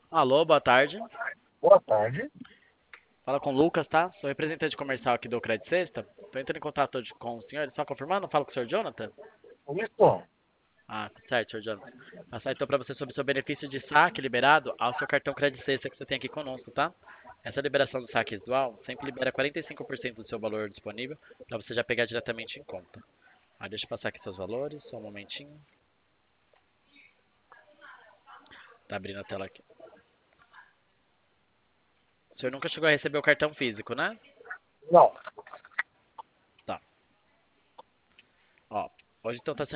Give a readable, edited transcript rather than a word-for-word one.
Alô, boa tarde. Boa tarde. Fala com o Lucas, tá? Sou representante comercial aqui do Credit Sexta. Tô entrando em contato hoje com o senhor, só confirmando, falo com o senhor Jonathan? Isso. Ah, tá certo, senhor Jonathan. Passar então para você sobre o seu benefício de saque liberado ao seu cartão Credit Sexta que você tem aqui conosco, tá? Essa liberação do saque dual sempre libera 45% do seu valor disponível para você já pegar diretamente em conta. Ah, deixa eu passar aqui seus valores, só um momentinho. Tá abrindo a tela aqui. O senhor nunca chegou a receber o cartão físico, né? Não. Tá. Ó, hoje então tá sendo